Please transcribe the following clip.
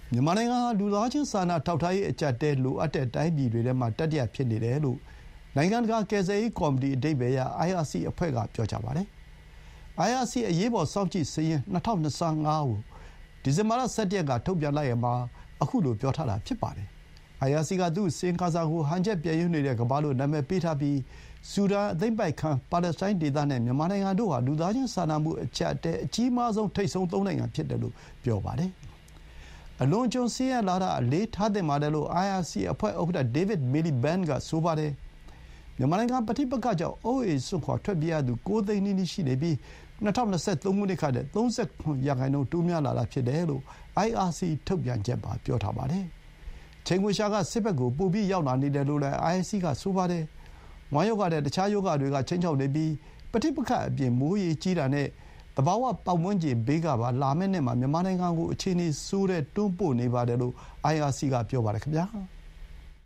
မြန်မာနိုင်ငံဟာလူသားချင်းစာနာထောက်ထားရေးအကျပ်အတည်းလိုအပ်တဲ့တိုင်းပြည်တွေထဲမှာတတိယဖြစ်နေတယ်လို့နိုင်ငံတကာကယ်ဆယ်ရေးကော်မတီအဓိပ္ပါယ်ရ IRC အဖွဲ့ကပြောကြားပါတယ်။ IRC အရေးပေါ်စောင့်ကြည့်စာရင်း2025ကိုဒီဇင်ဘာလ17ရက်ကထုတ်ပြန်လိုက်ရာမှာအခုလိုပြောထားတာဖြစ်ပါတယ်။ IRC ကသူ့အစီရင်ခံစာကိုဟန်ချက်ပျက်ယွင်းနေတဲ့ကမ္ဘာလို့နာမည်ပေးထားပြီးဆူဒန်အသိမ်းပိုက်ခံပါလက်စတိုင်းဒေသနဲ့မြန်မာနိုင်ငံတို့ဟာလူသားချင်းစာနာမှုအကျပ်အတည်းအကြီးမားဆုံးထိပ်ဆုံး3နိုင်ငံဖြစ်တယ်လို့ပြောပါတယ်။ အလွန်အကျွံဆင်းရဲလာတာအလေးထားသင့်ပါတယ်လို့ IRC အဖွဲ့ဥက္ကဋ္ဌ David Miliband ကဆိုပါတယ်။ မြန်မာနိုင်ငံပဋိပက္ခကြောင့်အိုးအိမ်စွန့်ခွါထွက်ပြေးရသူ9သိန်းနီးနီးရှိနေပြီး2023 ခုနှစ်ကထက်37% တိုးများလာတာဖြစ်တယ်လို့ IRC ထုတ်ပြန်ချက်မှာပြောထားပါတယ်။ ချိန်ခွင်လျှာကစစ်ဘက်ကိုပိုပြီးရောက်လာနေတယ်လို့လည်း IRC ကဆိုပါတယ်။ ဝမ်းရောဂါနဲ့တခြားရောဂါတွေကခြိမ်းခြောက်နေပြီးပဋိပက္ခအပြင်မိုးရေကြီးတာနဲ့သဘာဝပတ်ဝန်းကျင်ဘေးကပါလာမယ့်နှစ်မှာမြန်မာနိုင်ငံကိုအခြေအနေဆိုးထဲတွန်းပို့နေပါတယ်လို့ IRC ကပြောပါတယ်ခင်ဗျာ။